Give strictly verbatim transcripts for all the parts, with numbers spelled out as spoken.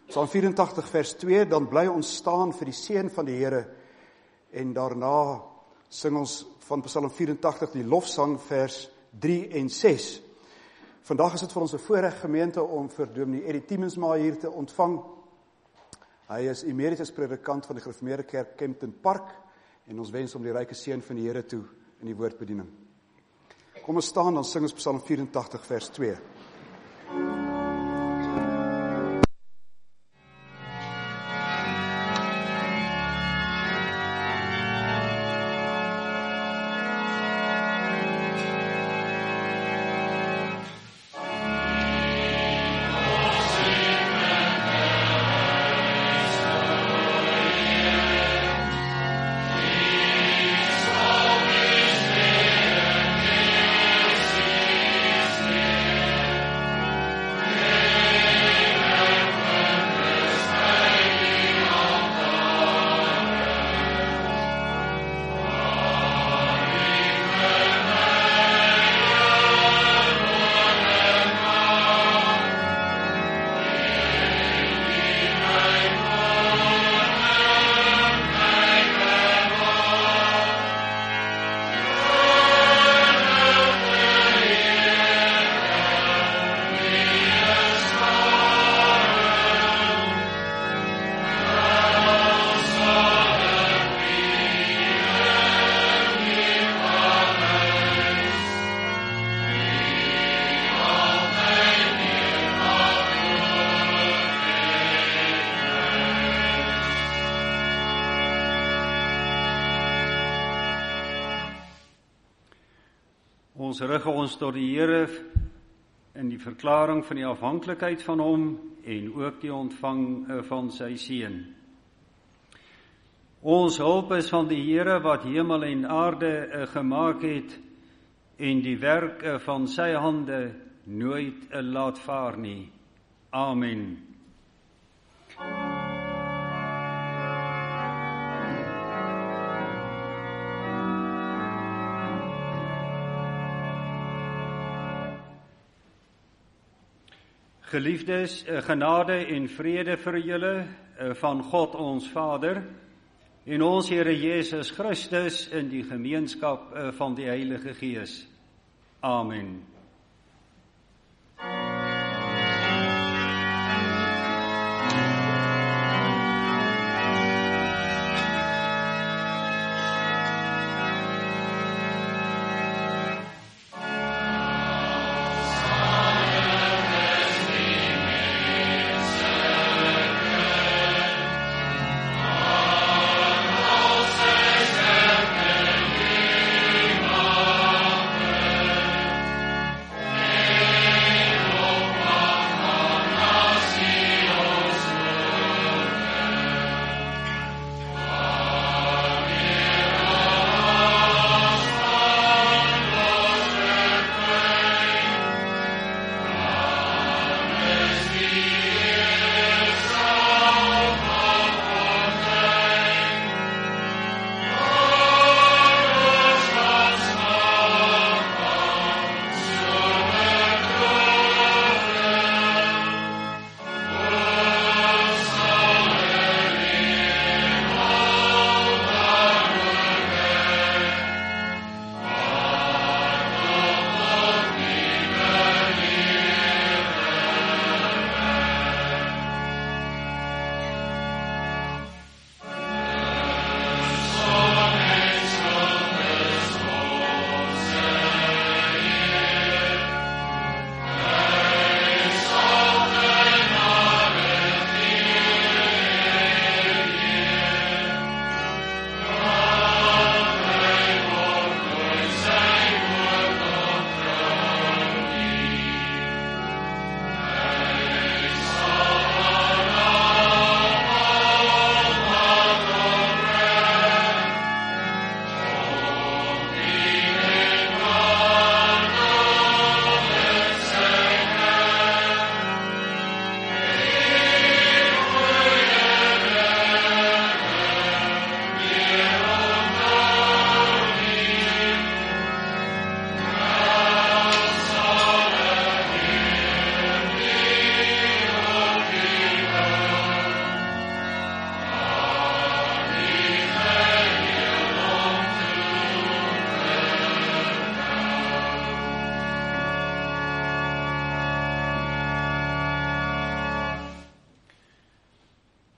Psalm vyerentagtig vers twee, dan bly ons staan vir die seën van die Here, en daarna sing ons van Psalm vyerentagtig die lofsang vers drie en ses. Vandag is dit vir ons 'n voorreg gemeente om vir Dominee Eddie Tiemensma hier te ontvang. Hy is emeritus predikant van die Gereformeerde Kerk Kempton Park, en ons wens om die ryke seën van die Here toe in die woordbediening. Kom ons staan, dan sing ons Psalm vyerentagtig vers twee. Ons rig ons tot die Here in die verklaring van die afhanklikheid van hom en ook die ontvang van sy seën. Ons hulp is van die Here wat hemel en aarde gemaak het en die werk van sy hande nooit laat vaar nie. Amen. Geliefdes, genade en vrede vir julle van God ons Vader en ons Here Jesus Christus in die gemeenskap van die Heilige Gees. Amen.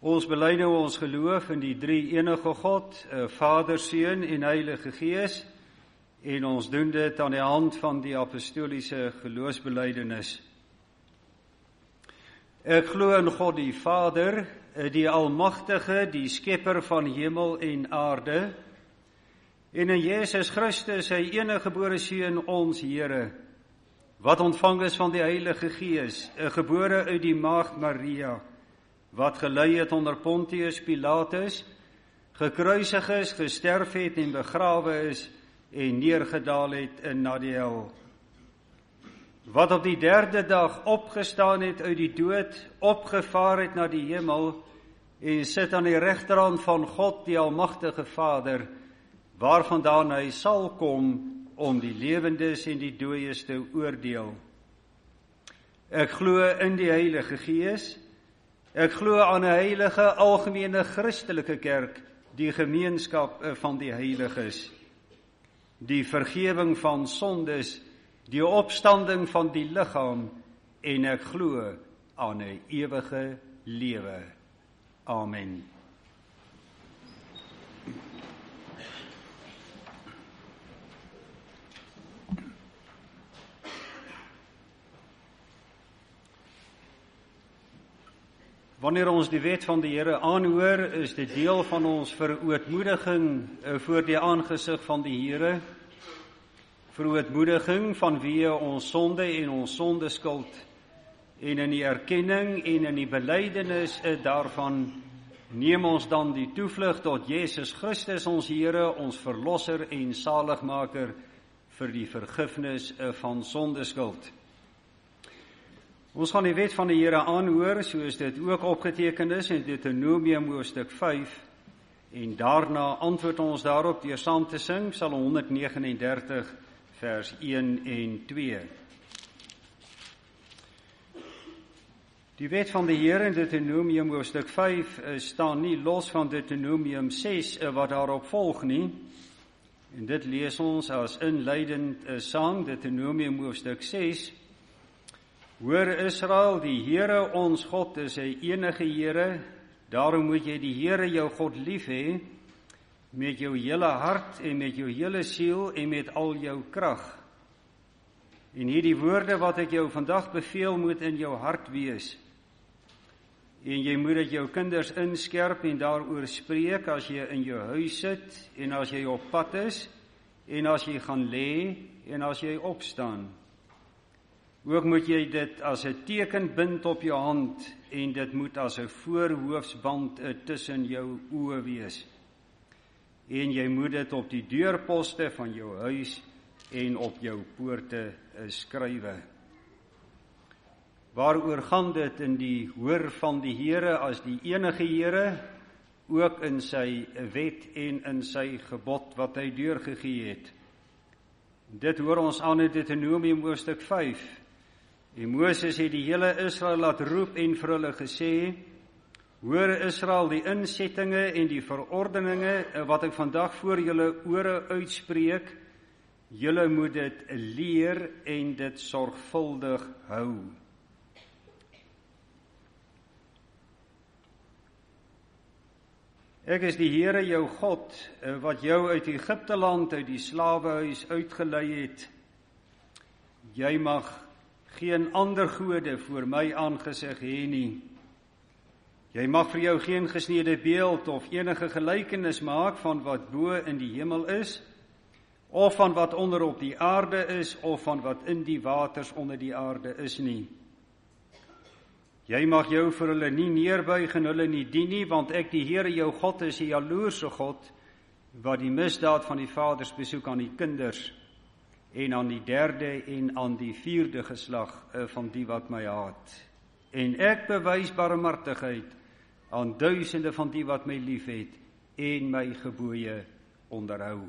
Ons bely nou ons geloof in die drie enige God, Vader, Seun en Heilige Gees, en ons doen dit aan die hand van die apostoliese geloofsbelijdenis. Ek glo in God die Vader, die Almagtige, die Skepper van hemel en aarde, en in Jesus Christus, sy eniggebore Seun, ons Here, wat ontvang is van die Heilige Gees, gebore uit die Maagd Maria, wat gelei het onder Pontius Pilatus, gekruisig is, gesterf het en begrawe is, en neergedaal het in na die hel, wat op die derde dag opgestaan het uit die dood, opgevaar het na die hemel, en sit aan die regterhand van God, die Almagtige Vader, waarvandaan hy sal kom om die lewendes en die dooies te oordeel. Ek glo in die Heilige Gees, ek glo aan 'n heilige algemene Christelike kerk, die gemeenskap van die heiliges, die vergewing van sondes, die opstanding van die liggaam, en ek glo aan 'n ewige lewe. Amen. Wanneer ons die wet van die Here aanhoor, is dit deel van ons verootmoediging voor die aangesig van die Here, verootmoediging vanweë ons sonde en ons sondeskuld, en in die erkenning en in die belydenis daarvan neem ons dan die toevlug tot Jesus Christus, ons Here, ons Verlosser en Saligmaker, vir die vergifnis van sondeskuld. Ons gaan die wet van die Here aanhoor, soos dit ook opgeteken is in Deuteronomium hoofstuk vyf, en daarna antwoord ons daarop deur saam te sing, Psalm honderd negenendertig, vers een en twee. Die wet van die Here in Deuteronomium hoofstuk vyf staan nie los van Deuteronomium ses wat daarop volg nie, en dit lees ons as inleidend sang, Deuteronomium hoofstuk ses. Hoor Israel, die Here ons God is 'n enige Here, daarom moet jy die Here jou God lief hê, met jou hele hart en met jou hele siel en met al jou krag. En hierdie woorde wat ek jou vandag beveel moet in jou hart wees. En jy moet dit jou kinders inskerp en daaroor spreek as jy in jou huis sit en as jy op pad is en as jy gaan lê en as jy opstaan. Ook moet jy dit as 'n teken bind op jou hand en dit moet as 'n voorhoofsband tussen jou oë wees. En jy moet dit op die deurposte van jou huis en op jou poorte skrywe. Waaroor gaan dit in die hoor van die Here as die enige Here, ook in sy wet en in sy gebod wat hy deurgegee het? Dit hoor ons aan in Deuteronomium hoofstuk vyf. En Moses het die hele Israel laat roep en vir hulle gesê, hoor Israel, die insettinge en die verordeninge wat ek vandag voor julle ore uitspreek, julle moet dit leer en dit sorgvuldig hou. Ek is die Here jou God, wat jou uit Egipte land, uit die slawehuis uitgelei het. Jy mag geen ander gode voor my aangesig hê nie. Jy mag vir jou geen gesneede beeld of enige gelykenis maak van wat bo in die hemel is, of van wat onder op die aarde is, of van wat in die waters onder die aarde is nie. Jy mag jou vir hulle nie neerbuig en hulle nie dien nie, want ek die Here jou God is 'n jaloerse God, wat die misdaad van die vaders besoek aan die kinders, en aan die derde en aan die vierde geslag van die wat my haat. En ek bewys barmhartigheid aan duisende van die wat my liefhet en my gebooie onderhou.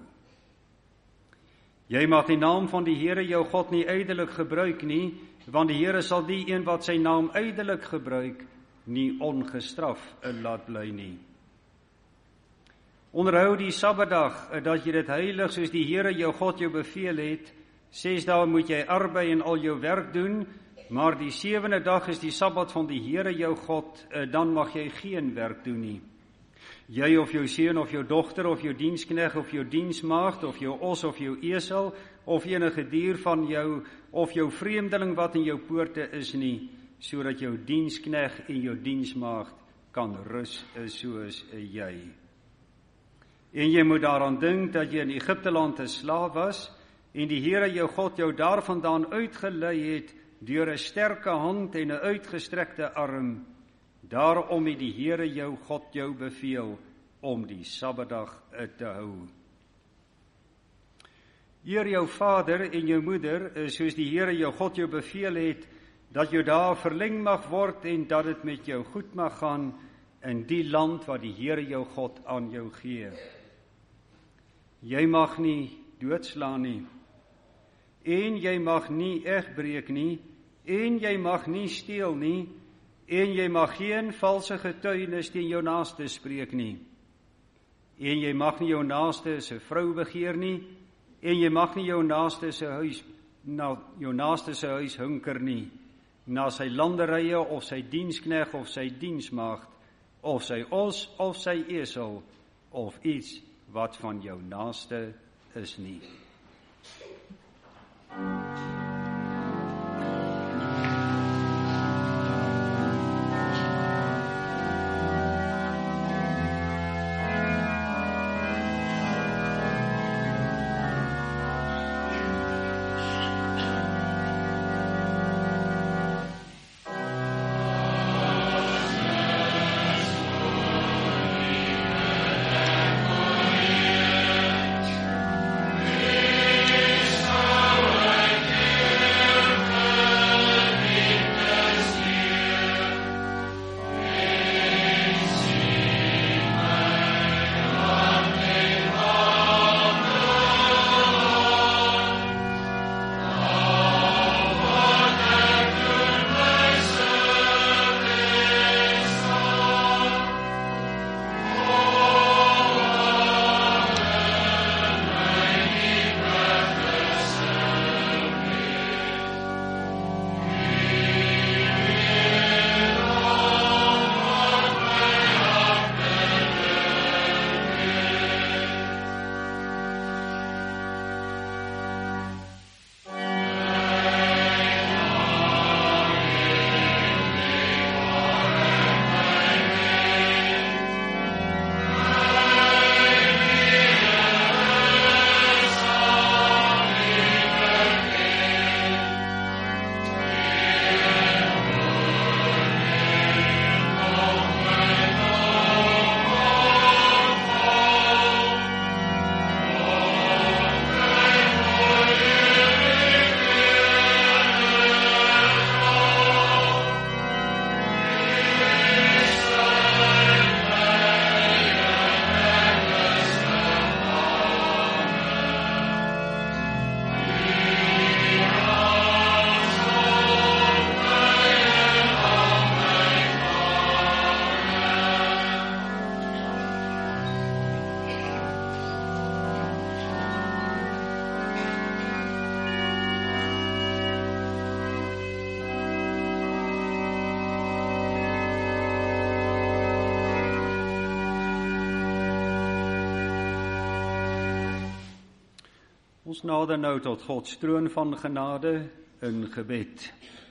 Jy mag die naam van die Here jou God nie ydelik gebruik nie, want die Here sal die een wat sy naam ydelik gebruik, nie ongestraf laat bly nie. Onderhou die Sabbatdag, dat jy dit heilig soos die Here jou God jou beveel het. Ses dae moet jy arbei en al jou werk doen, Maar die sewende dag is die Sabbat van die Here jou God, dan mag jy geen werk doen nie. Jy of jou seun of jou dogter of jou dienskneg of jou diensmaagd of jou os of jou esel of enige dier van jou of jou vreemdeling wat in jou poorte is nie, sodat jou dienskneg en jou diensmaagd kan rus soos jy. En jy moet daaraan dink dat jy in Egipteland 'n slaaf was en die Here jou God jou daarvandaan uitgelei het deur 'n sterke hand en 'n uitgestrekte arm. Daarom het die Here jou God jou beveel om die Sabbatdag te hou. Eer jou vader en jou moeder, soos die Here jou God jou beveel het, dat jou dae verleng mag word en dat dit met jou goed mag gaan in die land wat die Here jou God aan jou gee. Jy mag nie doodslaan nie, en jy mag nie egbreek nie, en jy mag nie steel nie, en jy mag geen valse getuienis teen jou naaste spreek nie, en jy mag nie jou naaste se vrou begeer nie, en jy mag nie jou naaste se huis na jou naaste se huis hunker nie, na sy landerye of sy dienskneg of sy diensmaagd, of sy os of sy esel, of iets wat van jou naaste is nie. Ons nader nou tot God se troon van genade in gebed.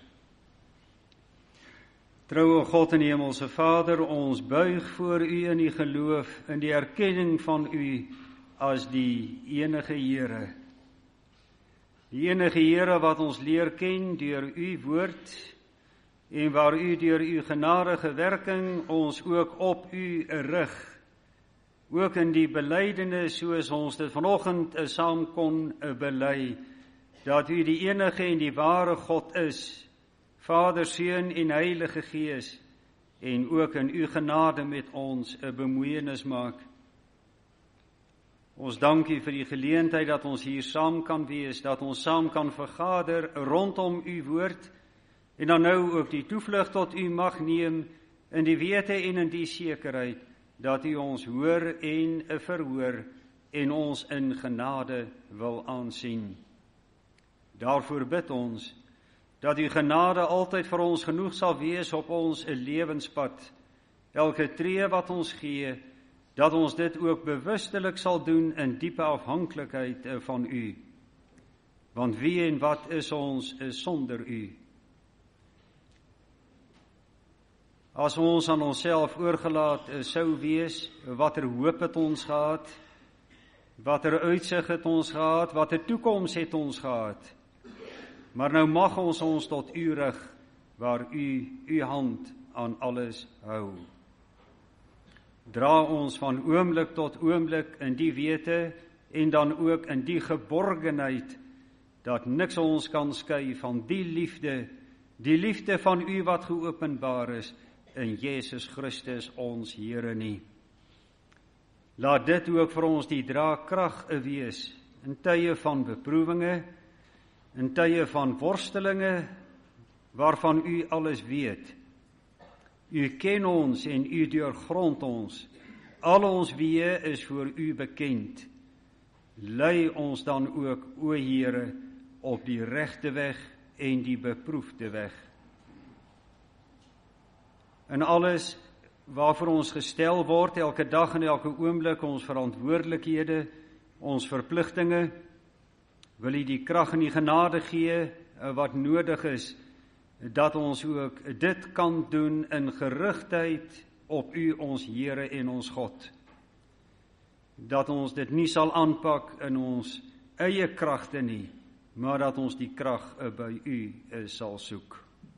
Troue God en Hemelse Vader, ons buig voor U in die geloof, in die erkenning van U as die enige Here. Die enige Here wat ons leer ken deur U woord en waar U deur U genadige werking ons ook op U rig. Ook in die belydenis soos ons dit vanoggend saam kon bely, dat U die enige en die ware God is, Vader, Seun en Heilige Gees, en ook in U genade met ons 'n bemoeienis maak. Ons dank U vir die geleentheid dat ons hier saam kan wees, dat ons saam kan vergader rondom U woord, en dan nou ook die toevlug tot U mag neem in die wete en in die sekerheid, dat U ons hoor en verhoor en ons in genade wil aansien. Daarvoor bid ons dat u genade altyd vir ons genoeg sal wees op ons lewenspad. Elke tree wat ons gee, dat ons dit ook bewustelik sal doen in diepe afhanklikheid van u. Want wie en wat is ons is sonder u? As ons aan onsself oorgelaat sou wees, watter hoop het ons gehad? Watter uitsig het ons gehad? Watter toekoms het ons gehad? Maar nou mag ons ons tot u rig, waar u, u hand aan alles hou. Dra ons van oomblik tot oomblik in die wete en dan ook in die geborgenheid, dat niks ons kan skei van die liefde, die liefde van u wat geopenbaar is in Jesus Christus ons Here nie. Laat dit ook vir ons die draagkrag wees in tye van beproewinge, in tye van worstelinge, waarvan u alles weet. U ken ons en u deurgrond ons. Al ons weë is voor u bekend. Lei ons dan ook, o Here, op die regte weg en die beproefde weg. In alles waarvoor ons gestel word, elke dag en elke oomblik, ons verantwoordelikhede, ons verpligtinge, wil u die krag en die genade gee wat nodig is, dat ons ook dit kan doen in gerigtheid op u, ons Here en ons God. Dat ons dit nie sal aanpak in ons eie kragte nie, maar dat ons die krag by u sal soek.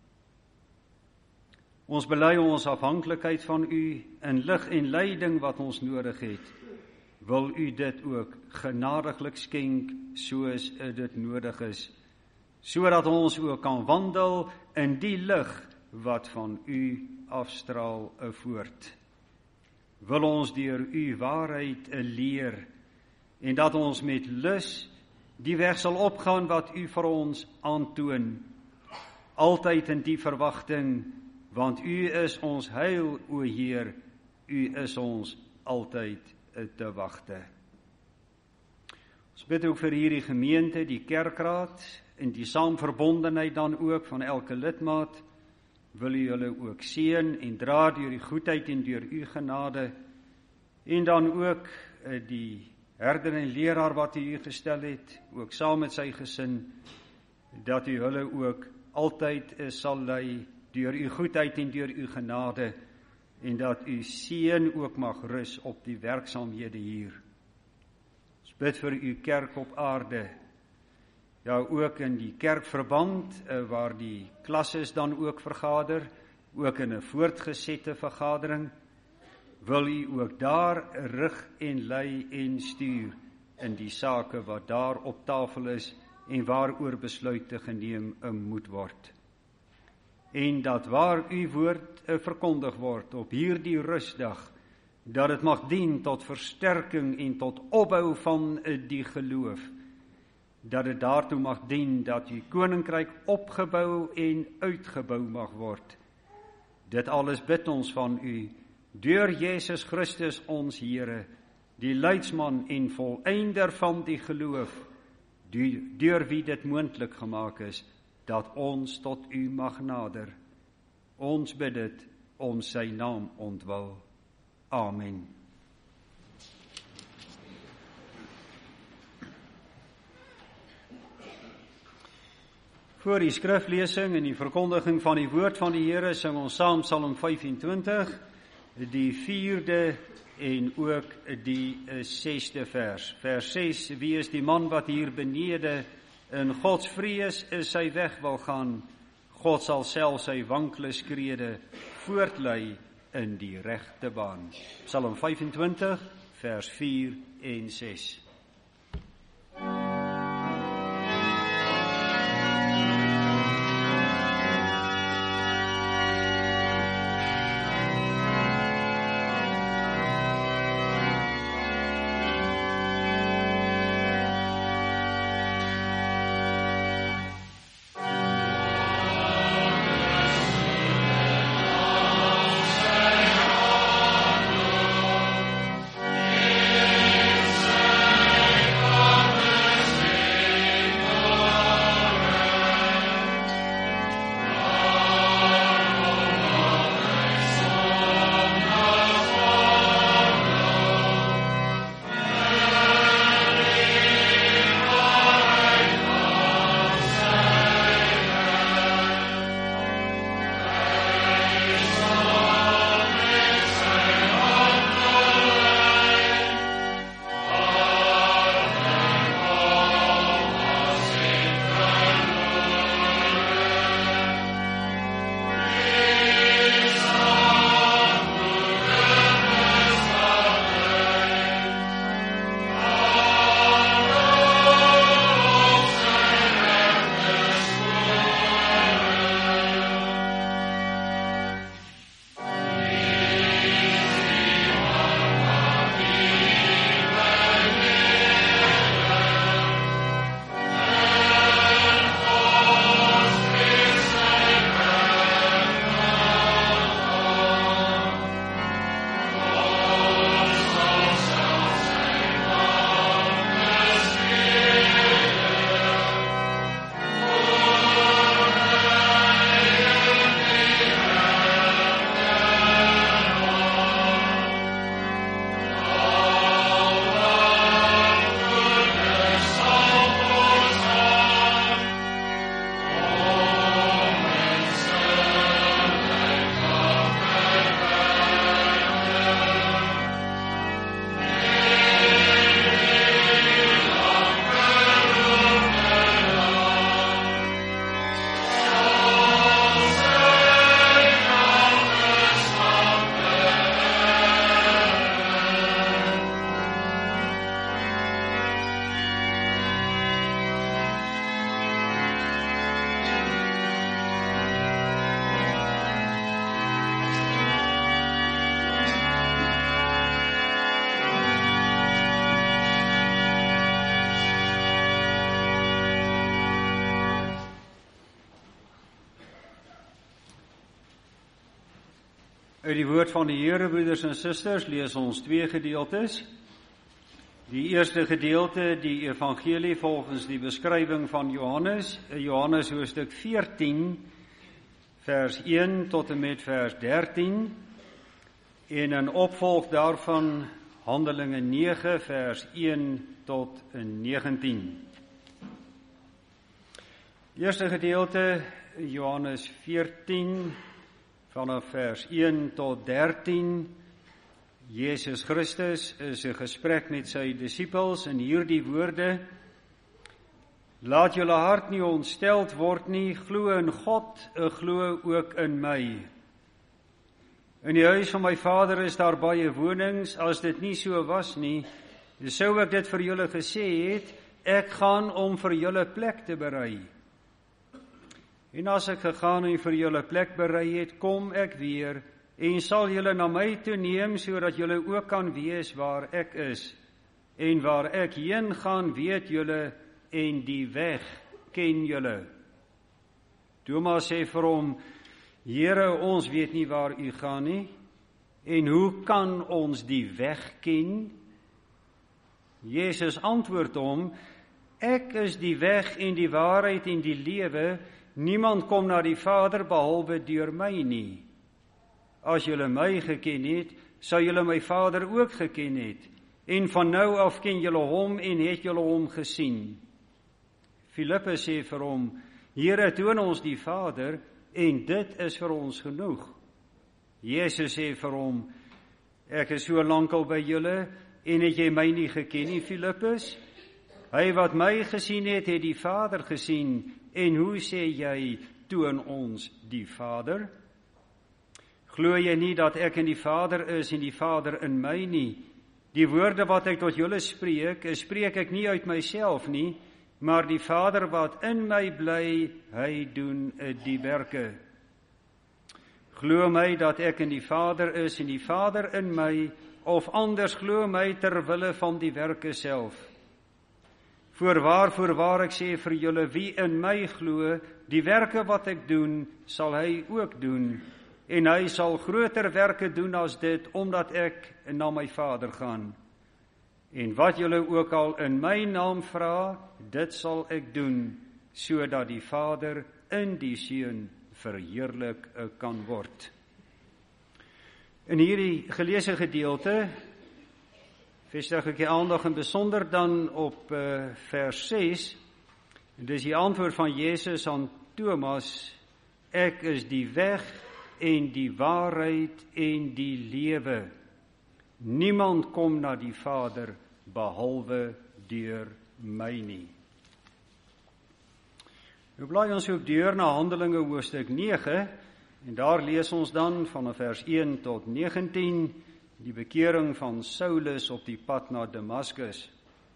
Ons bely ons afhanklikheid van u in lig en leiding wat ons nodig het. Wil u dit ook genadiglik skenk soos dit nodig is, sodat ons ook kan wandel in die lig wat van u afstraal voort. Wil ons deur u waarheid leer en dat ons met lus die weg sal opgaan wat u vir ons aantoon, altyd in die verwagting, want u is ons heil, o Heer, u is ons altyd te wagte. Ons bid ook vir hierdie gemeente, die kerkraad, en die saamverbondenheid dan ook van elke lidmaat, wil u hulle ook seën en dra deur die goedheid en deur u genade, en dan ook die herder en leraar wat u gestel het, ook saam met sy gesin, dat u hulle ook altyd sal lei deur u goedheid en deur u genade, en dat u seën ook mag rus op die werksaamhede hier. Ons bid vir u kerk op aarde, ja ook in die kerkverband, waar die klasses dan ook vergader, ook in 'n voortgesette vergadering, wil u ook daar rig en lei en stuur in die sake wat daar op tafel is en waaroor besluite geneem moet word. En dat waar u woord verkondig word op hierdie rustdag, dat dit mag dien tot versterking en tot opbou van die geloof, dat dit daartoe mag dien dat u koninkryk opgebou en uitgebou mag word. Dit alles bid ons van u, deur Jesus Christus ons Here, die leidsman en voleinder van die geloof, deur wie dit moontlik gemaak is, dat ons tot u mag nader. Ons bid dit om sy naam ontwil. Amen. Voor die skriflesing en die verkondiging van die woord van die Here sing ons saam Psalm vyf-en-twintig, die vierde en ook die sesde vers. Vers ses, wie is die man wat hier benede in Gods vrees is sy weg wil gaan, God sal self sy wankele skrede voortlei in die regte baan. Psalm vyf-en-twintig, vers vier en ses. Amen. Uit die woord van die Here, broeders en susters, lees ons twee gedeeltes. Die eerste gedeelte, die evangelie volgens die beskrywing van Johannes, Johannes hoofstuk veertien, vers een tot en met vers dertien, en in opvolg daarvan Handelinge nege, vers een tot negentien. Die eerste gedeelte, Johannes veertien, vanaf vers een tot dertien, Jesus Christus is 'n gesprek met sy disippels en hierdie woorde: Laat julle hart nie ontsteld word nie, glo in God, glo ook in my. In die huis van my Vader is daar baie wonings, as dit nie so was nie, sou ek dit vir julle gesê het, ek gaan om vir julle plek te berei. En as ek gegaan en vir julle plek berei het, kom ek weer, en sal julle na my toe neem, sodat julle ook kan wees waar ek is. En waar ek heen gaan, weet julle, en die weg ken julle. Thomas sê vir hom: Here, ons weet nie waar u gaan nie, en hoe kan ons die weg ken? Jesus antwoord hom: Ek is die weg en die waarheid en die lewe, niemand kom na die Vader behalwe deur my nie. As julle my geken het, sou julle my Vader ook geken het, en van nou af ken julle hom en het julle hom gesien. Filippus sê vir hom: Here, toon ons die Vader, en dit is vir ons genoeg. Jesus sê vir hom: Ek is so lank al by julle, en het jy my nie geken nie, Filippus? Hy wat my gesien het, het die Vader gesien, en hoe sê jy, toon ons die Vader? Glo jy nie dat ek in die Vader is en die Vader in my nie? Die woorde wat ek tot julle spreek, spreek ek nie uit myself nie, maar die Vader wat in my bly, hy doen die werke. Glo my dat ek in die Vader is en die Vader in my, of anders glo my ter wille van die werke self. Voorwaar, voorwaar ek sê vir julle, wie in my glo, die werke wat ek doen, sal hy ook doen, en hy sal groter werke doen as dit, omdat ek na my Vader gaan. En wat julle ook al in my naam vra, dit sal ek doen, sodat die Vader in die Seun verheerlik kan word. In hierdie gelese gedeelte vestig ek die aandag in besonder dan op uh, vers ses, en dis die antwoord van Jesus aan Thomas: Ek is die weg en die waarheid en die lewe. Niemand kom na die Vader behalwe deur my nie. Nou blaai ons ook deur na Handelinge hoofstuk nege, en daar lees ons dan van vers een tot negentien, die bekering van Saulus op die pad na Damaskus.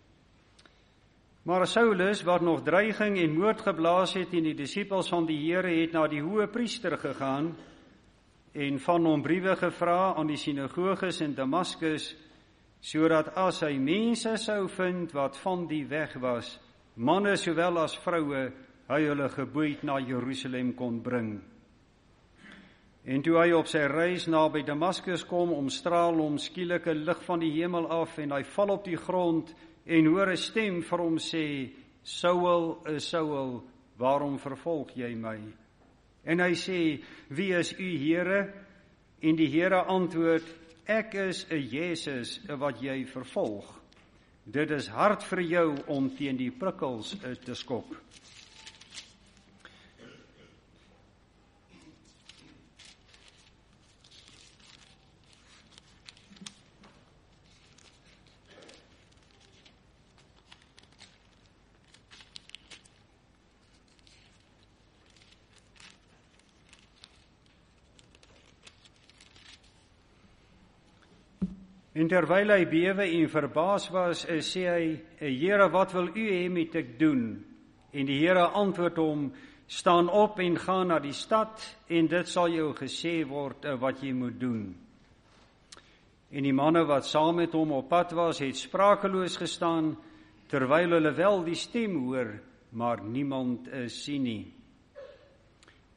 Maar Saulus, wat nog dreiging en moord geblaas het in die disippels van die Here, het na die hoë priester gegaan en van hom briewe gevra aan die sinagoges in Damaskus, sodat as hy mense sou vind wat van die weg was, manne sowel as vroue, hy hulle geboeid na Jerusalem kon bring. En toe hy op sy reis naby Damaskus kom, omstraal hom skielik 'n lig van die hemel af, en hy val op die grond en hoor 'n stem vir hom sê: Saul, Saul, waarom vervolg jy my? En hy sê: Wie is u, Here? En die Here antwoord: Ek is 'n Jesus wat jy vervolg. Dit is hard vir jou om teen die prikkels te skop. En terwyl hy bewe en verbaas was, sê hy: Here, wat wil u hê moet ek doen? En die Here antwoord hom: Staan op en gaan na die stad, en dit sal jou gesê word wat jy moet doen. En die manne wat saam met hom op pad was, het sprakeloos gestaan, terwyl hulle wel die stem hoor, maar niemand sien nie.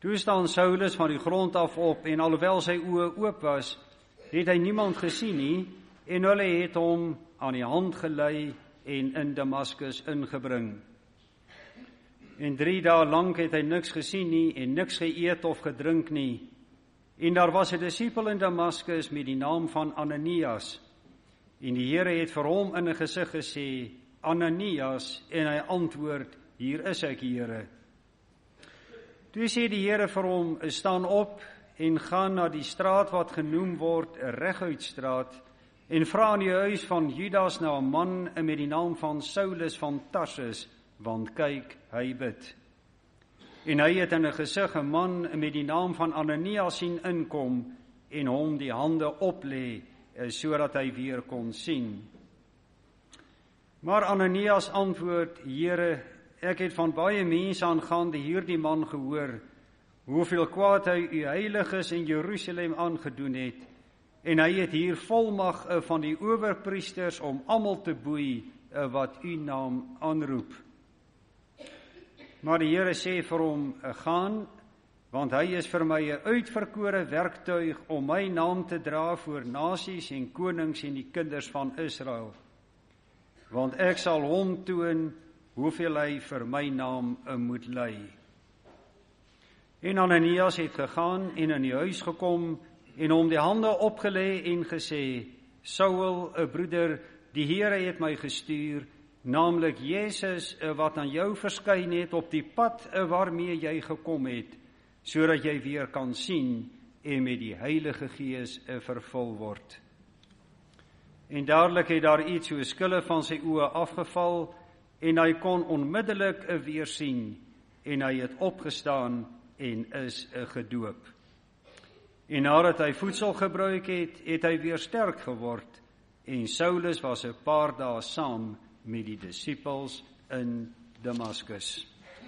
Toe staan Saulus van die grond af op, en alhoewel sy oë oop was, het hy niemand gesien nie, en hulle het hom aan die hand gelei en in Damaskus ingebring. En drie dae lank het hy niks gesien nie, en niks geëet of gedrink nie. En daar was 'n disipel in Damaskus met die naam van Ananias, en die Here het vir hom in 'n gesig gesê, Ananias, en hy antwoord, hier is ek, Here. Toe sê die Here vir hom, staan op en gaan na die straat wat genoem word Reguitstraat, en vra in die huis van Judas na 'n man met die naam van Saulus van Tarsus, want kyk, hy bid. En hy het in 'n gesig 'n man met die naam van Ananias sien inkom, en hom die hande oplê, sodat hy weer kon sien. Maar Ananias antwoord, Here, ek het van baie mense aangaande hierdie man gehoor, hoeveel kwaad hy u heiliges in Jerusalem aangedoen het, en hy het hier volmag van die owerpriesters om almal te boei wat u naam aanroep. Maar die Here sê vir hom, gaan, want hy is vir my 'n uitverkore werktuig om my naam te dra voor nasies en konings en die kinders van Israel. Want ek sal hom toon hoeveel hy vir my naam moet ly. En Ananias het gegaan en in die huis gekom en hom die hande opgelê en gesê, Saul, 'n broeder, die Here het my gestuur, naamlik Jesus wat aan jou verskyn het op die pad waarmee jy gekom het, sodat jy weer kan sien en met die Heilige Gees vervul word. En dadelik het daar iets soos skille van sy oë afgeval, en hy kon onmiddellik weer sien, en hy het opgestaan en is gedoop. En nadat hy voedsel gebruik het, het hy weer sterk geword, en Saulus was 'n paar dae saam met die disippels in Damaskus.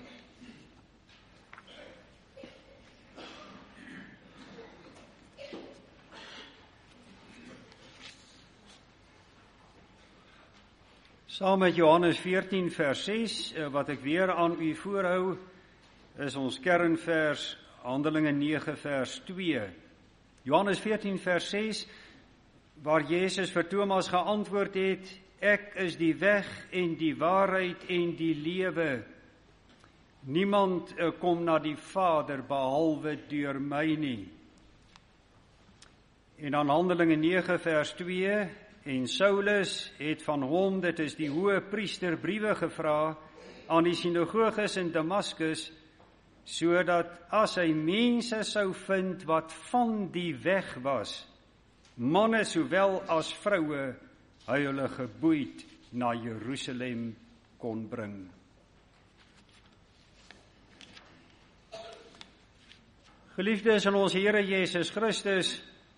Saam met Johannes veertien vers ses, wat ek weer aan u voorhou, is ons kernvers Handelinge nege vers twee. Johannes veertien vers ses, waar Jesus vir Thomas geantwoord het, ek is die weg en die waarheid en die lewe. Niemand kom na die Vader behalwe deur my nie. En dan Handelinge nege vers twee, en Saulus het van hom, dit is die hoë priester, briewe gevra aan die sinagoges in Damaskus, sodat as hy mense sou vind wat van die weg was, manne sowel as vroue, hy hulle geboeid na Jerusalem kon bring. Geliefdes in ons Here Jesus Christus,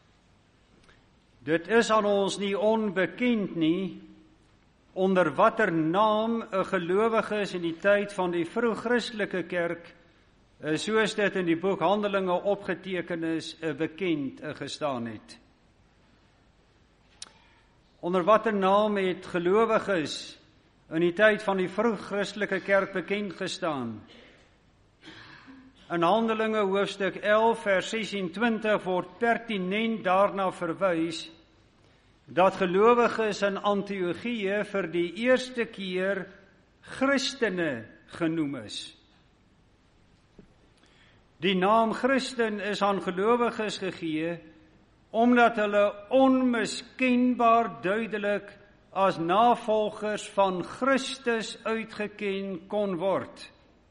dit is aan ons nie onbekend nie, onder watter naam 'n gelowige is in die tyd van die vroeg-Christelike kerk, soos dit in die boek Handelinge opgeteken is, bekend gestaan het. Onder watter naam het gelowiges in die tyd van die vroeg-Christelike kerk bekend gestaan? In Handelinge hoofstuk elf vers sesentwintig word pertinent daarna verwys dat gelowiges in Antiochië vir die eerste keer Christene genoem is. Die naam Christen is aan gelowiges gegee omdat hulle onmiskenbaar duidelik as navolgers van Christus uitgeken kon word.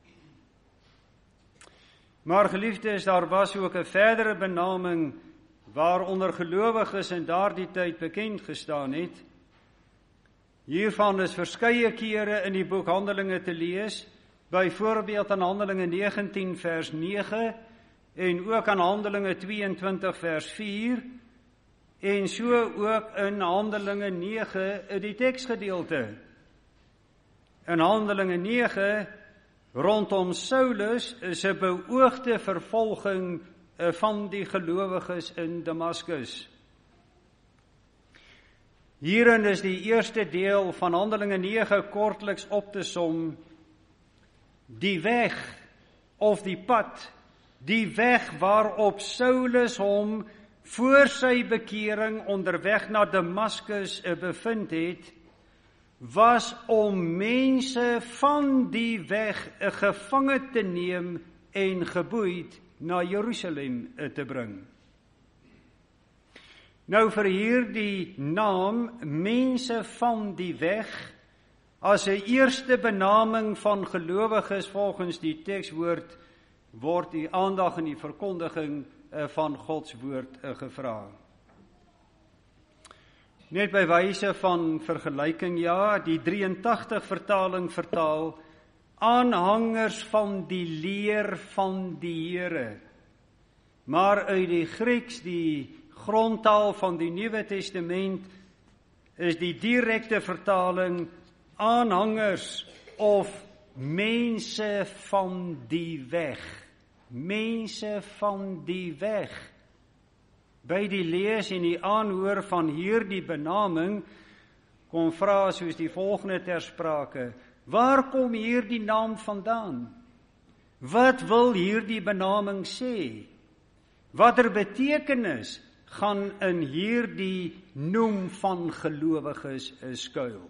Maar geliefdes, daar was ook 'n verdere benaming waaronder gelowiges in daardie tyd bekend gestaan het. Hiervan is verskeie kere in die boek Handelinge te lees, byvoorbeeld aan Handelinge negentien vers nege en ook aan Handelinge tweeëntwintig vers vier en so ook in Handelinge nege in die teksgedeelte. In Handelinge nege rondom Saulus is 'n beoogde vervolging van die gelowiges in Damaskus. Hierin is die eerste deel van Handelinge nege kortliks op te som. Die weg of die pad die weg waarop Saulus hom voor sy bekering onderweg na Damaskus bevind het, was om mense van die weg gevange te neem en geboeid na Jerusalem te bring. Nou vir hierdie naam, mense van die weg, as 'n eerste benaming van gelowiges volgens die tekswoord, word die aandag in die verkondiging van Gods woord gevra. Net by wyse van vergelyking, ja, die drieëntagtig vertaling vertaal, aanhangers van die leer van die Here. Maar uit die Grieks, die grondtaal van die Nuwe Testament, is die direkte vertaling aanhangers of mense van die weg. Mense van die weg. By die lees en die aanhoor van hierdie benaming, kom vra soos die volgende ter sprake: waar kom hierdie naam vandaan? Wat wil hierdie benaming sê? Watter betekenis gaan in hierdie noem van gelowiges skuil?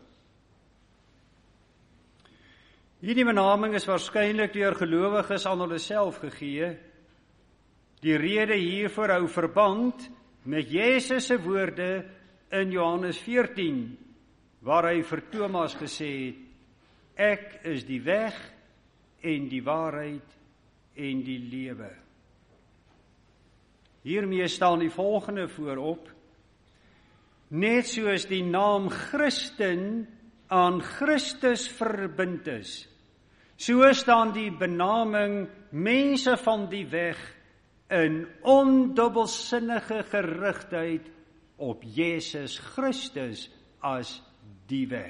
Hierdie benaming is waarskynlik deur gelowiges aan hulle self gegee. Die rede hiervoor hou verband met Jesus se woorde in Johannes veertien, waar hy vir Thomas gesê het: ek is die weg en die waarheid en die lewe. Hiermee staan die volgende voorop: net soos die naam Christen aan Christus verbind is, so staan die benaming mense van die weg in ondubbelsinnige gerigtheid op Jesus Christus as die weg.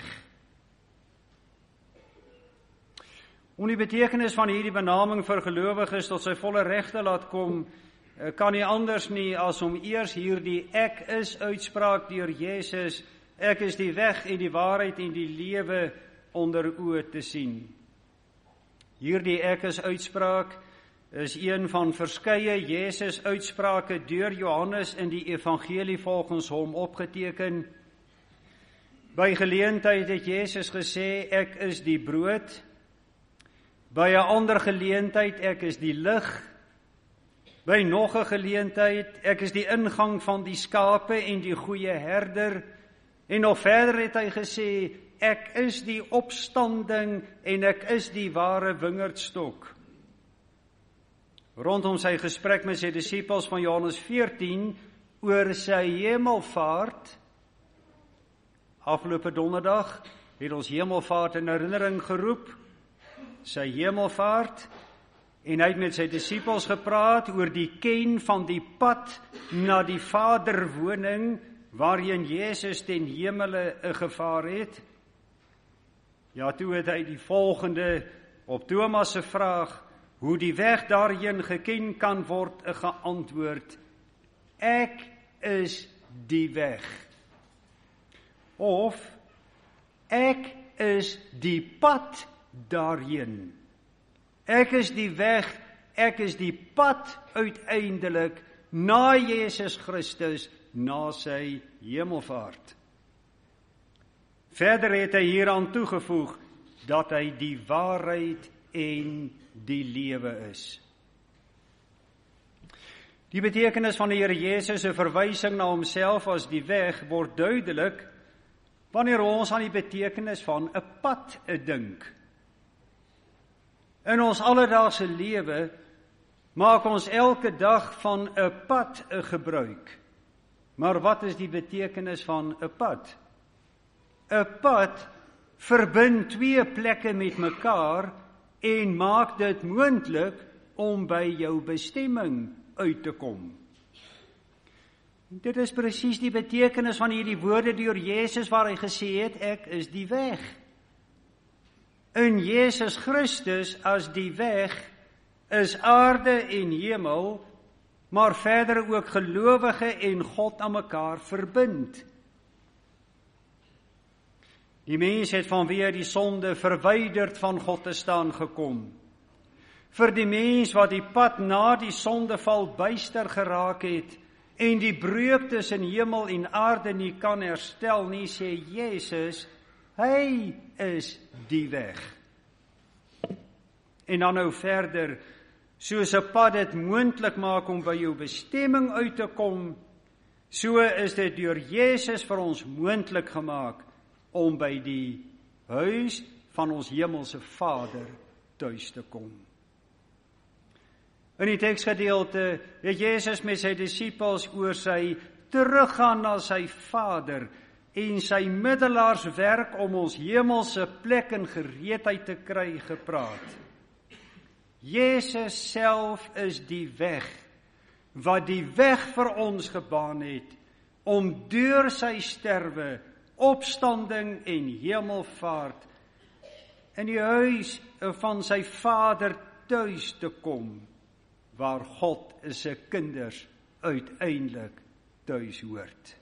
Om die betekenis van hierdie benaming vir gelowiges tot sy volle reg te laat kom, kan nie anders nie as om eers hierdie ek is uitspraak deur Jesus, ek is die weg en die waarheid en die lewe, onder oë te sien. Hierdie ek is uitspraak is een van verskeie Jesus uitsprake deur Johannes in die evangelie volgens hom opgeteken. By geleentheid het Jesus gesê, ek is die brood. By 'n ander geleentheid, ek is die lig. By nog 'n geleentheid, ek is die ingang van die skape en die goeie herder. En nog verder het hy gesê, ek is die opstanding en ek is die ware wingerdstok. Rondom sy gesprek met sy disippels van Johannes veertien oor sy hemelvaart, afgelope donderdag het ons hemelvaart in herinnering geroep, sy hemelvaart, en hy het met sy disippels gepraat oor die ken van die pad na die Vaderwoning, waarheen Jesus ten hemele gevaar het. Ja, toe het hy die volgende op Thomas se vraag, hoe die weg daarheen geken kan word, geantwoord, ek is die weg. Of, ek is die pad daarheen. Ek is die weg, ek is die pad uiteindelik na Jesus Christus, na sy hemelvaart. Verder het hy hieraan toegevoeg dat hy die waarheid en die lewe is. Die betekenis van die Here Jesus se verwysing na homself as die weg word duidelik wanneer ons aan die betekenis van 'n pad dink. In ons alledaagse lewe maak ons elke dag van 'n pad 'n gebruik. Maar wat is die betekenis van 'n pad? 'n Pad verbind twee plekke met mekaar en maak dit moontlik om by jou bestemming uit te kom. Dit is presies die betekenis van hierdie woorde deur Jesus waar hy gesê het, ek is die weg. In Jesus Christus as die weg is aarde en hemel, maar verder ook gelowige en God aan mekaar verbind. Die mens het vanweë die sonde verwyderd van God te staan gekom. vir die mens wat die pad na die sondeval byster geraak het en die breuk tussen hemel en aarde nie kan herstel nie, sê Jesus, hy is die weg. En dan nou verder, soos 'n pad dit moontlik maak om by jou bestemming uit te kom, so is dit deur Jesus vir ons moontlik gemaak om by die huis van ons hemelse Vader tuis te kom. In die teksgedeelte het Jesus met sy disippels oor sy teruggaan na sy Vader en sy middelaarswerk om ons hemelse plek in gereedheid te kry gepraat. Jesus self is die weg, wat die weg vir ons gebaan het, om deur sy sterwe, opstanding en hemelvaart in die huis van sy Vader tuis te kom, waar God sy kinders uiteindelik tuis hoort.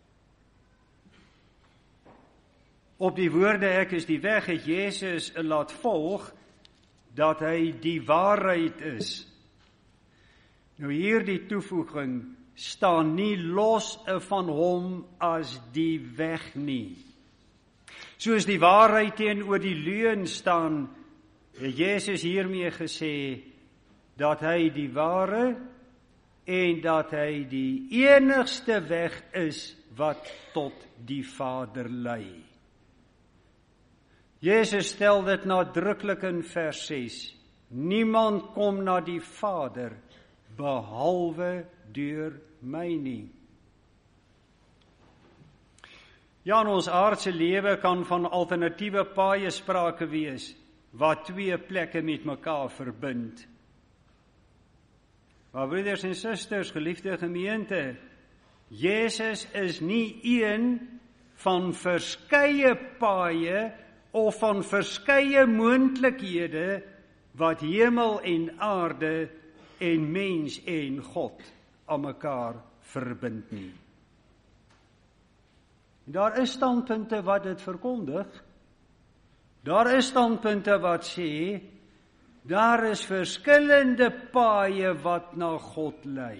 Op die woorde, ek is die weg, het Jesus laat volg, dat hy die waarheid is. Nou hier die toevoeging, staan nie los van hom as die weg nie. Soos die waarheid teenoor die leuen staan, het Jesus hiermee gesê, dat hy die ware en dat hy die enigste weg is wat tot die Vader lei. Jesus stel dit nadruklik in vers ses. Niemand kom na die Vader behalwe deur my nie. Ja, in ons aardse lewe kan van alternatiewe paaie sprake wees, wat twee plekke met mekaar verbind. Maar broeders en susters, geliefde gemeente, Jesus is nie een van verskeie paaie of van verskeie moontlikhede wat hemel en aarde en mens en God aan mekaar verbind nie. Daar is standpunte wat dit verkondig. Daar is standpunte wat sê, daar is verskillende paaie wat na God lei.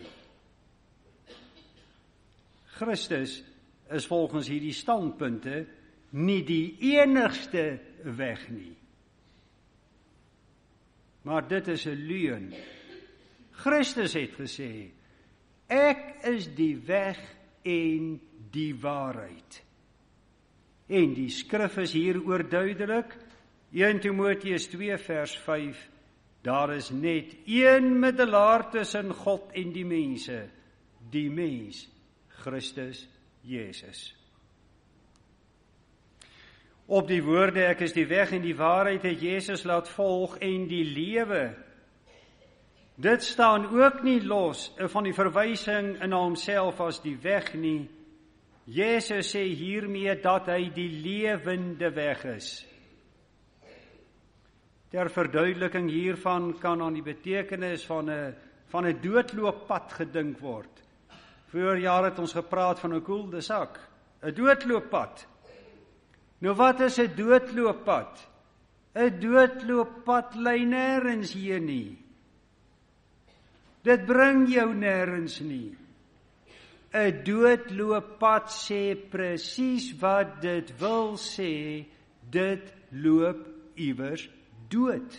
Christus is volgens hierdie standpunte nie die enigste weg nie. Maar dit is 'n leuen. Christus het gesê, ek is die weg en die waarheid. En die skrif is hieroor duidelik. Eerste Timoteus twee vers vyf, daar is net een middelaar tussen God en die mense, die mens, Christus Jesus. Op die woorde, ek is die weg en die waarheid, het Jesus laat volg en die lewe. Dit staan ook nie los van die verwysing na homself as die weg nie. Jesus sê hiermee dat hy die lewende weg is. Ter verduideliking hiervan kan aan die betekenis van 'n van 'n doodlooppad gedink word. Vroeger jaar het ons gepraat van 'n cul-de-sac, 'n doodlooppad. Nou wat is 'n doodlooppad? 'n Doodlooppad lei nêrens hier nie. Dit bring jou nêrens nie. 'n Doodlooppad sê presies wat dit wil sê, dit loop iewers dood.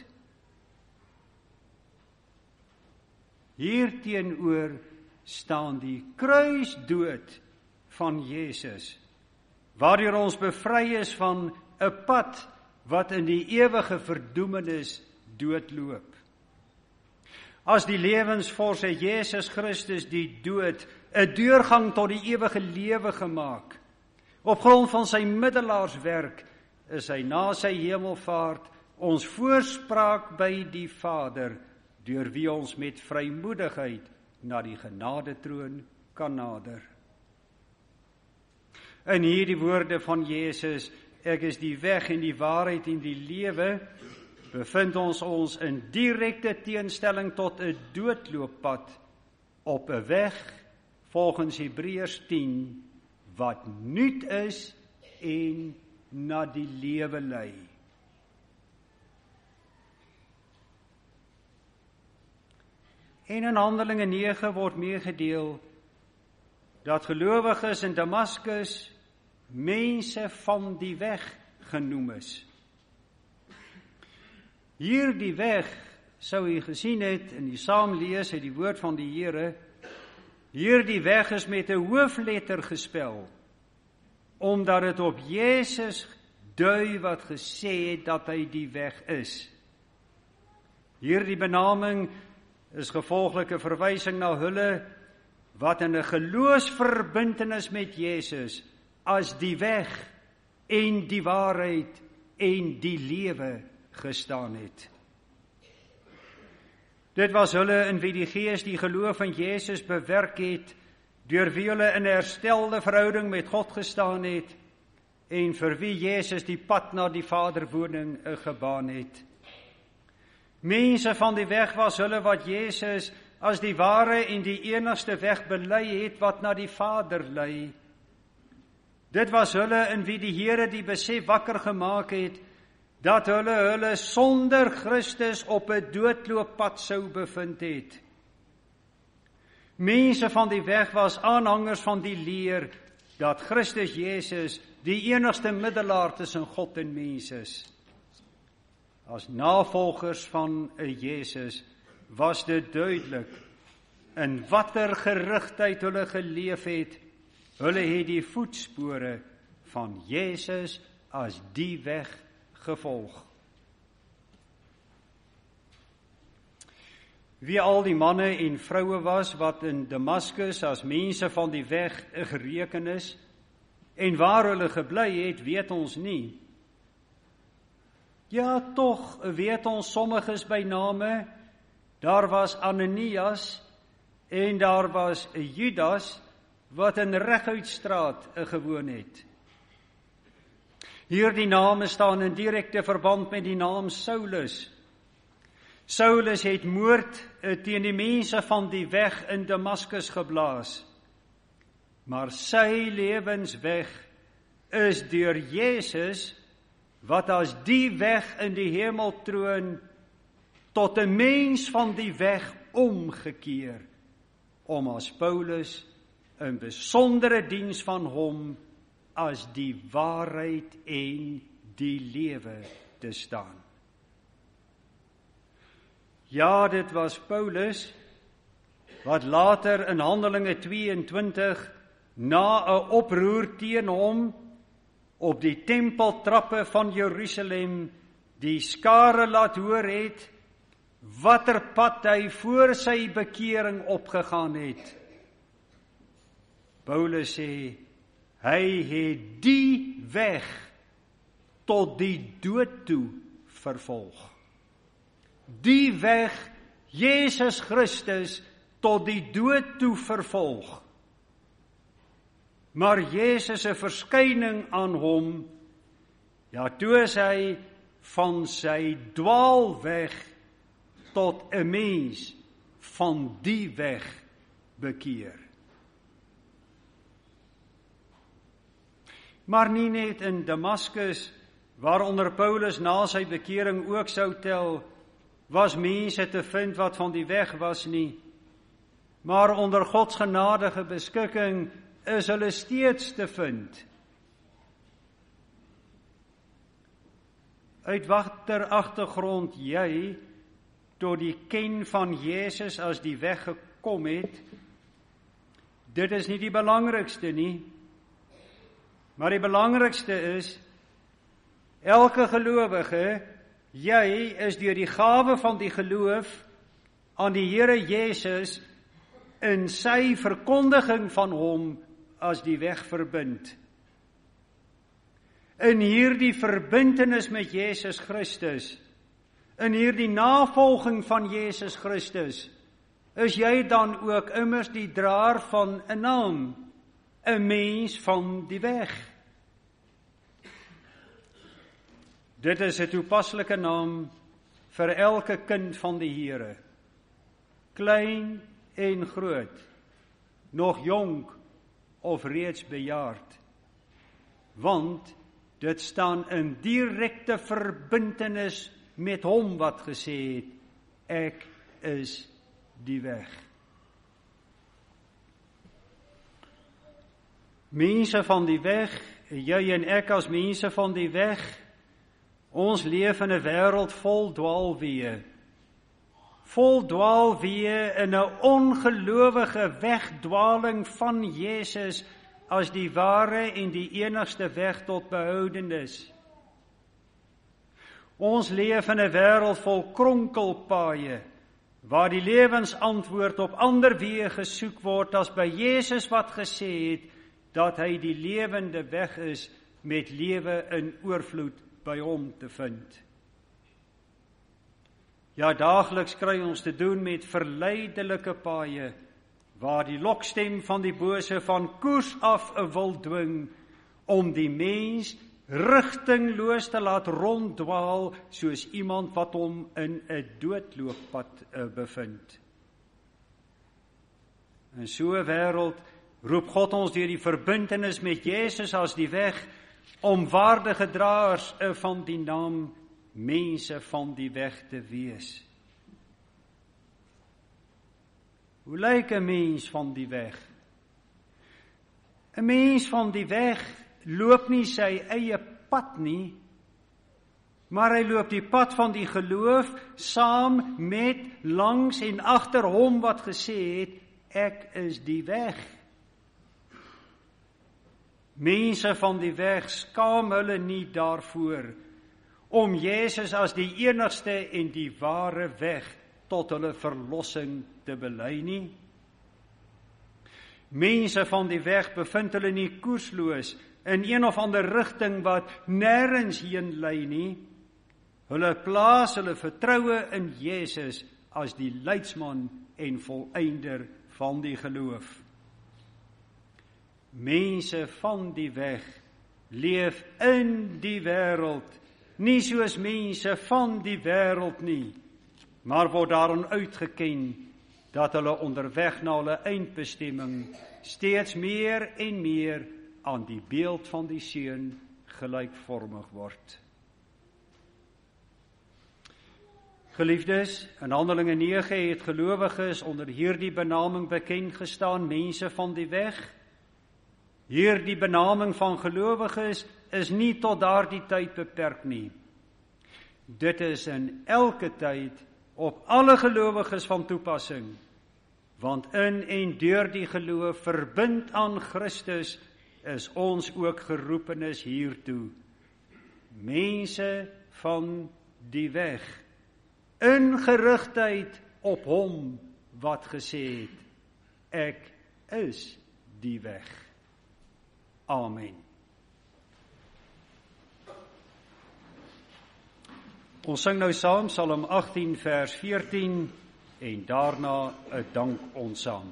Hierteenoor staan die kruisdood van Jesus, waardeur ons bevry is van 'n pad wat in die ewige verdoemenis doodloop. As die lewensvors het Jesus Christus die dood 'n deurgang tot die ewige lewe gemaak. Op grond van sy middelaarswerk is hy na sy hemelvaart ons voorspraak by die Vader, deur wie ons met vrymoedigheid na die genadetroon kan nader. In hierdie woorde van Jesus, ek is die weg en die waarheid en die lewe, bevind ons ons in direkte teenstelling tot 'n doodlooppad op 'n weg volgens Hebreërs tien wat nuut is en na die lewe lei. En in Handelinge nege word meegedeel dat gelowiges in Damaskus mense van die weg genoem is. Hier die weg, sou u gesien het in die saamlees uit die woord van die Here, hier die weg is met 'n hoofletter gespel, omdat dit op Jesus dui wat gesê het dat hy die weg is. Hier die benaming is gevolglik 'n verwysing na hulle wat in 'n geloofsverbintenis met Jesus as die weg en die waarheid en die lewe gestaan het. Dit was hulle in wie die Gees die geloof in Jesus bewerk het, deur wie hulle in 'n herstelde verhouding met God gestaan het, en vir wie Jesus die pad na die Vaderwoning gebaan het. Mense van die weg was hulle wat Jesus as die ware en die enigste weg bely het wat na die Vader lei. Dit was hulle in wie die Here die besef wakker gemaak het, dat hulle hulle sonder Christus op 'n doodlooppad sou bevind het. Mense van die weg was aanhangers van die leer dat Christus Jesus die enigste middelaar tussen God en mens is. As navolgers van 'n Jesus was dit duidelik in watter gerigtheid hulle geleef het. Hulle het die voetspore van Jesus as die weg gevolg. Wie al die manne en vroue was wat in Damaskus as mense van die weg gereken is, en waar hulle gebly het, weet ons nie. Ja, tog weet ons sommiges by name. Daar was Ananias en daar was Judas wat in Reguitstraat gewoon het. Hierdie name staan in direkte verband met die naam Saulus. Saulus het moord teen die mense van die weg in Damaskus geblaas. Maar sy lewensweg is deur Jesus, wat as die weg in die hemel troon, tot 'n mens van die weg omgekeer, om as Paulus in besondere diens van hom as die waarheid en die lewe te staan. Ja, dit was Paulus, wat later in Handelinge tweeëntwintig, na 'n oproer teen hom, op die tempeltrappe van Jerusalem, die skare laat hoor het, watter pad hy voor sy bekering opgegaan het. Paulus sê, hy het die weg tot die dood toe vervolg. Die weg, Jesus Christus, tot die dood toe vervolg. Maar Jesus se verskyning aan hom, ja, toe is hy van sy dwaalweg tot 'n mens van die weg bekeer. Maar nie net in Damaskus, waaronder Paulus na sy bekering ook sou tel, was mense te vind wat van die weg was nie. Maar onder God se genadige beskikking is hulle steeds te vind. Uit watter agtergrond jy tot die ken van Jesus as die weg gekom het, dit is nie die belangrikste nie. Maar die belangrikste is, elke gelowige, jy is deur die gawe van die geloof aan die Here Jesus in sy verkondiging van hom as die weg verbind. In hierdie verbintenis met Jesus Christus, in hierdie navolging van Jesus Christus, is jy dan ook immers die draer van 'n naam, 'n mens van die weg. Dit is 'n toepaslike naam vir elke kind van die Here, klein en groot, nog jonk of reeds bejaard, want dit staan in direkte verbintenis met hom wat gesê het, ek is die weg. Mense van die weg, jy en ek as mense van die weg, ons leef in 'n wêreld vol dwaalweë. Vol dwaalweë in 'n ongelowige wegdwaling van Jesus as die ware en die enigste weg tot behoudenis. Ons leef in 'n wêreld vol kronkelpaaie, waar die lewensantwoord op ander weë gesoek word as by Jesus wat gesê het, dat hy die lewende weg is met lewe in oorvloed by hom te vind. Ja, daagliks kry ons te doen met verleidelike paaie, waar die lokstem van die bose van koers af wil dwing, om die mens rigtingloos te laat ronddwaal, soos iemand wat hom in 'n doodlooppad bevind. In so 'n wêreld roep God ons deur die verbintenis met Jesus as die weg, om waardige draers van die naam mense van die weg te wees. Hoe lyk 'n mens van die weg? 'n Mens van die weg loop nie sy eie pad nie, maar hy loop die pad van die geloof saam met, langs en agter hom wat gesê het, ek is die weg. Mense van die weg skaam hulle nie daarvoor om Jesus as die enigste en die ware weg tot hulle verlossing te bely nie. Mense van die weg bevind hulle nie koersloos in een of ander rigting wat nêrens heen lei nie. Hulle plaas hulle vertroue in Jesus as die leidsman en volëinder van die geloof. Mense van die weg leef in die wêreld, nie soos mense van die wêreld nie, maar word daarin uitgeken dat hulle onderweg na hulle eindbestemming steeds meer en meer aan die beeld van die Seun gelykvormig word. Geliefdes, in Handelinge nege het gelowiges onder hierdie benaming bekend gestaan, mense van die weg. Hierdie benaming van gelowiges is nie tot daardie tyd beperk nie. Dit is in elke tyd op alle gelowiges van toepassing, want in en deur die geloof verbind aan Christus is ons ook geroepenis hiertoe. Mense van die weg, in gerigtheid op hom wat gesê het, ek is die weg. Amen. Ons sing nou saam Psalm agttien vers veertien en daarna 'n dank ons saam.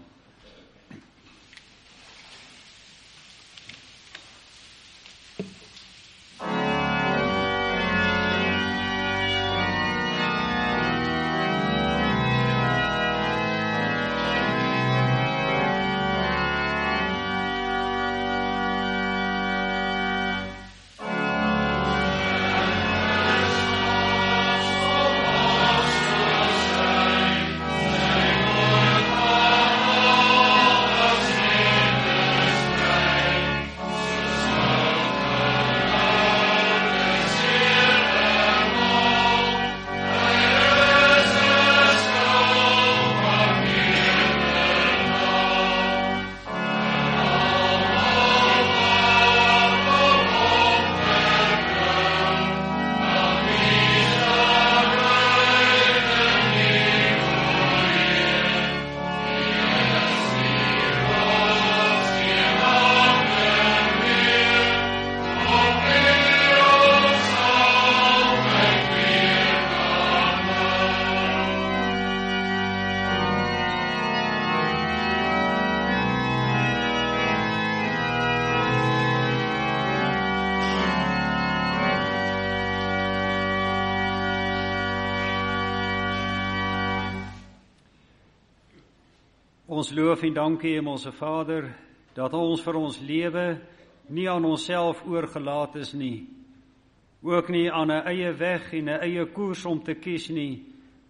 Ons loof en dankie, Hemelse Vader, dat ons vir ons lewe nie aan onsself oorgelaat is nie, ook nie aan 'n eie weg en 'n eie koers om te kies nie,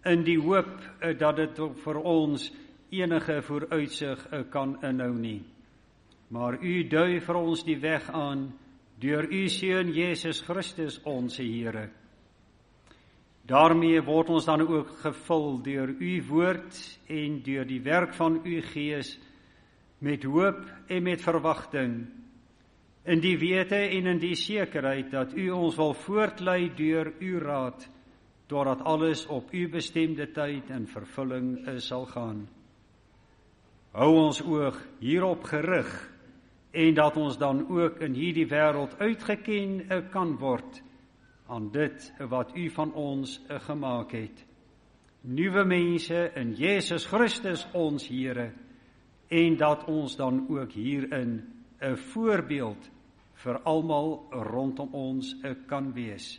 in die hoop uh, dat dit vir ons enige vooruitsig uh, kan inhou nie. Maar u dui vir ons die weg aan, deur u Seun Jesus Christus ons Here. Daarmee word ons dan ook gevul deur u woord en deur die werk van u Gees, met hoop en met verwagting, in die wete en in die sekerheid dat u ons wil voortlei deur u raad, totdat alles op u bestemde tyd in vervulling sal gaan. Hou ons oog hierop gerig, en dat ons dan ook in hierdie wêreld uitgeken kan word aan dit wat u van ons gemaak het. Nuwe mense in Jesus Christus ons Here, en dat ons dan ook hierin 'n voorbeeld vir almal rondom ons kan wees.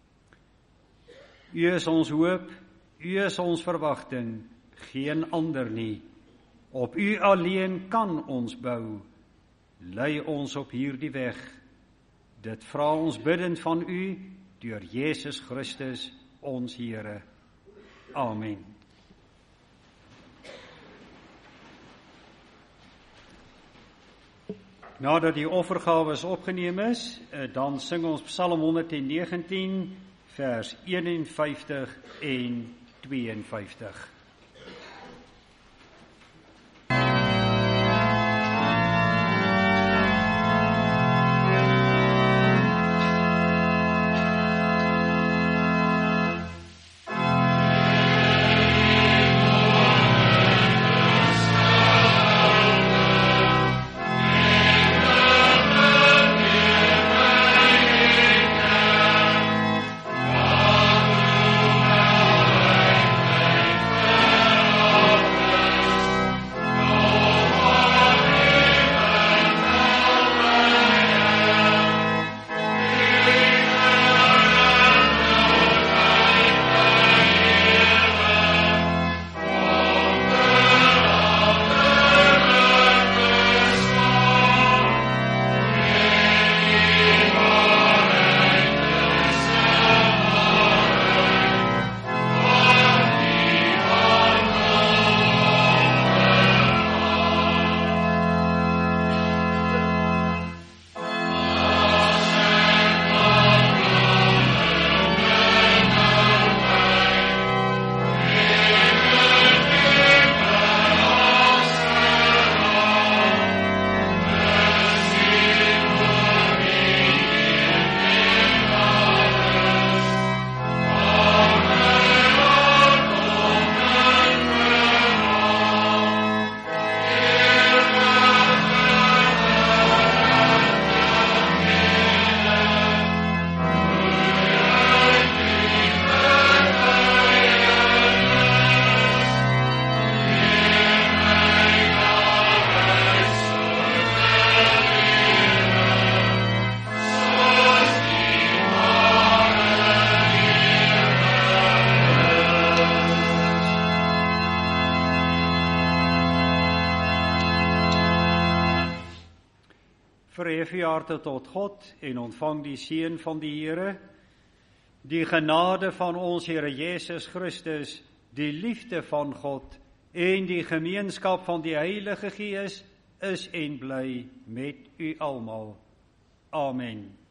U is ons hoop, u is ons verwagting, geen ander nie. Op u alleen kan ons bou. Lei ons op hierdie weg. Dit vra ons bidend van u, deur Jesus Christus ons Here. Amen. Nadat die offergawe is opgeneem is, dan sing ons Psalm honderdnegentien, vers eenenvyftig en tweeënvyftig. Verhef u harte tot God en ontvang die seën van die Here. Die genade van ons Here Jesus Christus, die liefde van God en die gemeenskap van die Heilige Gees is en bly met u almal. Amen.